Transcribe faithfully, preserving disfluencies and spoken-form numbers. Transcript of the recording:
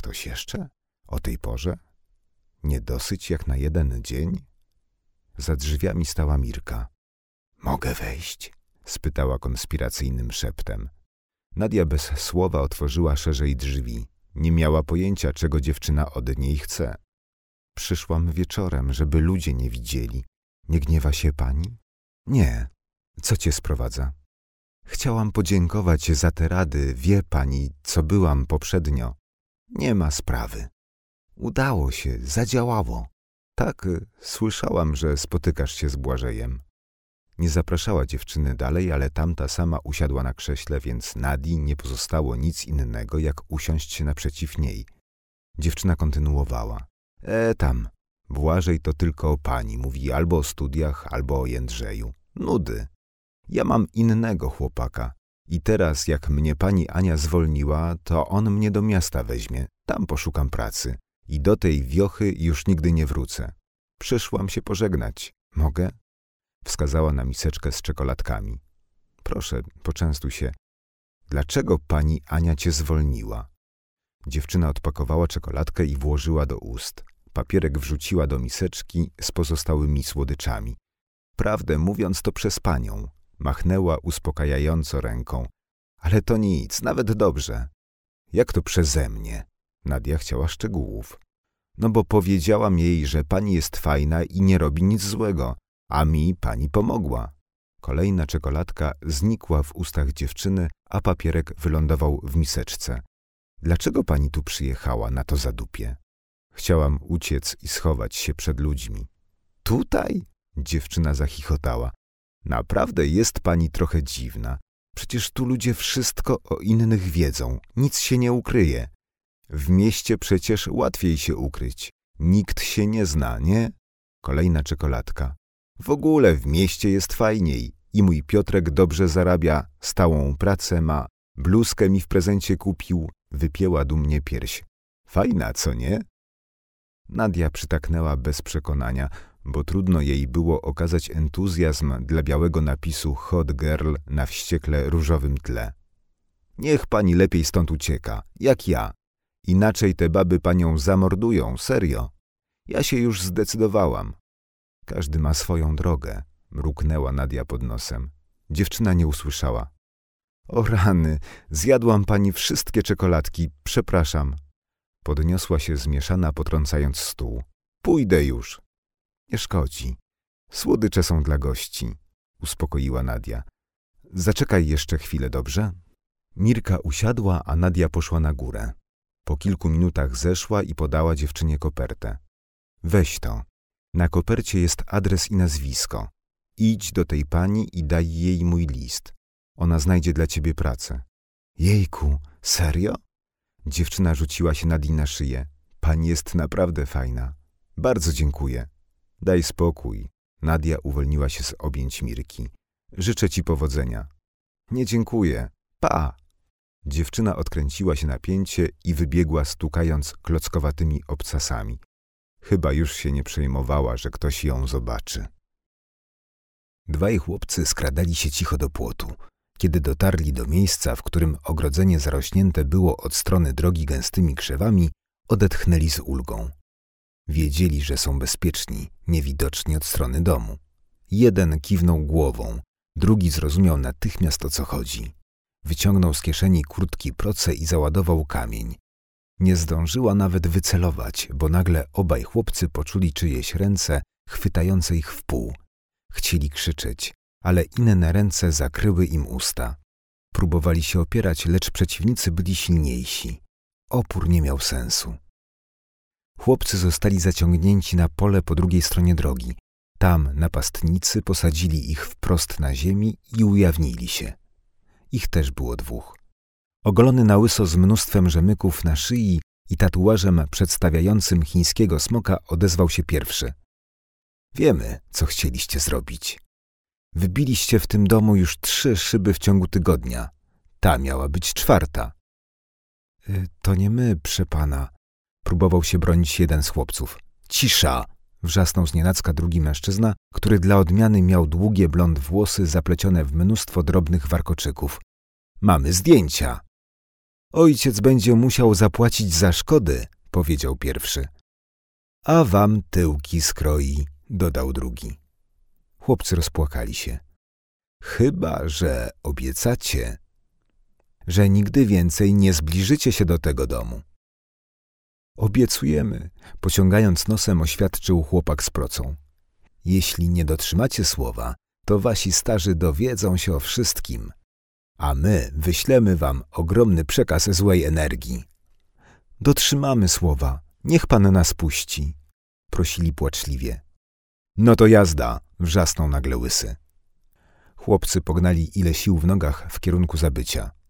ktoś jeszcze? O tej porze? Nie dosyć jak na jeden dzień? Za drzwiami stała Mirka. Mogę wejść? Spytała konspiracyjnym szeptem. Nadia bez słowa otworzyła szerzej drzwi. Nie miała pojęcia, czego dziewczyna od niej chce. Przyszłam wieczorem, żeby ludzie nie widzieli. Nie gniewa się pani? Nie. Co cię sprowadza? Chciałam podziękować za te rady. Wie pani, co byłam poprzednio. Nie ma sprawy. Udało się, zadziałało. Tak, słyszałam, że spotykasz się z Błażejem. Nie zapraszała dziewczyny dalej, ale tamta sama usiadła na krześle, więc Nadii nie pozostało nic innego, jak usiąść naprzeciw niej. Dziewczyna kontynuowała. E tam, Błażej to tylko o pani. Mówi albo o studiach, albo o Jędrzeju. Nudy. Ja mam innego chłopaka. I teraz, jak mnie pani Ania zwolniła, to on mnie do miasta weźmie. Tam poszukam pracy. I do tej wiochy już nigdy nie wrócę. Przyszłam się pożegnać. Mogę? Wskazała na miseczkę z czekoladkami. Proszę, poczęstuj się. Dlaczego pani Ania cię zwolniła? Dziewczyna odpakowała czekoladkę i włożyła do ust. Papierek wrzuciła do miseczki z pozostałymi słodyczami. Prawdę mówiąc, to przez panią. Machnęła uspokajająco ręką. Ale to nic, nawet dobrze. Jak to przeze mnie? Nadia chciała szczegółów. No bo powiedziałam jej, że pani jest fajna i nie robi nic złego, a mi pani pomogła. Kolejna czekoladka znikła w ustach dziewczyny, a papierek wylądował w miseczce. Dlaczego pani tu przyjechała na to zadupie? Chciałam uciec i schować się przed ludźmi. Tutaj? Dziewczyna zachichotała. Naprawdę jest pani trochę dziwna. Przecież tu ludzie wszystko o innych wiedzą. Nic się nie ukryje. W mieście przecież łatwiej się ukryć. Nikt się nie zna, nie? Kolejna czekoladka. W ogóle w mieście jest fajniej. I mój Piotrek dobrze zarabia, stałą pracę ma, bluzkę mi w prezencie kupił, wypięła dumnie pierś. Fajna, co nie? Nadia przytaknęła bez przekonania, bo trudno jej było okazać entuzjazm dla białego napisu Hot Girl na wściekle różowym tle. Niech pani lepiej stąd ucieka, jak ja. Inaczej te baby panią zamordują, serio. Ja się już zdecydowałam. Każdy ma swoją drogę, mruknęła Nadia pod nosem. Dziewczyna nie usłyszała. O rany, zjadłam pani wszystkie czekoladki, przepraszam. Podniosła się zmieszana, potrącając stół. Pójdę już. Nie szkodzi. Słodycze są dla gości, uspokoiła Nadia. Zaczekaj jeszcze chwilę, dobrze? Mirka usiadła, a Nadia poszła na górę. Po kilku minutach zeszła i podała dziewczynie kopertę. Weź to. Na kopercie jest adres i nazwisko. Idź do tej pani i daj jej mój list. Ona znajdzie dla ciebie pracę. Jejku, serio? Dziewczyna rzuciła się Nadii na szyję. Pani jest naprawdę fajna. Bardzo dziękuję. Daj spokój. Nadia uwolniła się z objęć Mirki. Życzę ci powodzenia. Nie dziękuję. Pa! Dziewczyna odkręciła się na pięcie i wybiegła, stukając klockowatymi obcasami. Chyba już się nie przejmowała, że ktoś ją zobaczy. Dwaj chłopcy skradali się cicho do płotu. Kiedy dotarli do miejsca, w którym ogrodzenie zarośnięte było od strony drogi gęstymi krzewami, odetchnęli z ulgą. Wiedzieli, że są bezpieczni, niewidoczni od strony domu. Jeden kiwnął głową, drugi zrozumiał natychmiast, o co chodzi. Wyciągnął z kieszeni kurtki proce i załadował kamień. Nie zdążyła nawet wycelować, bo nagle obaj chłopcy poczuli czyjeś ręce chwytające ich w pół. Chcieli krzyczeć, ale inne ręce zakryły im usta. Próbowali się opierać, lecz przeciwnicy byli silniejsi. Opór nie miał sensu. Chłopcy zostali zaciągnięci na pole po drugiej stronie drogi. Tam napastnicy posadzili ich wprost na ziemi i ujawnili się. Ich też było dwóch. Ogolony na łyso z mnóstwem rzemyków na szyi i tatuażem przedstawiającym chińskiego smoka odezwał się pierwszy. Wiemy, co chcieliście zrobić. Wybiliście w tym domu już trzy szyby w ciągu tygodnia. Ta miała być czwarta. Y, to nie my, prze pana. Próbował się bronić jeden z chłopców. Cisza! Wrzasnął znienacka drugi mężczyzna, który dla odmiany miał długie blond włosy zaplecione w mnóstwo drobnych warkoczyków. Mamy zdjęcia! Ojciec będzie musiał zapłacić za szkody, powiedział pierwszy. A wam tyłki skroi, dodał drugi. Chłopcy rozpłakali się. Chyba że obiecacie, że nigdy więcej nie zbliżycie się do tego domu. Obiecujemy, pociągając nosem oświadczył chłopak z procą. Jeśli nie dotrzymacie słowa, to wasi starzy dowiedzą się o wszystkim, a my wyślemy wam ogromny przekaz złej energii. Dotrzymamy słowa, niech pan nas puści, prosili płaczliwie. No to jazda, wrzasnął nagle Łysy. Chłopcy pognali ile sił w nogach w kierunku zabycia.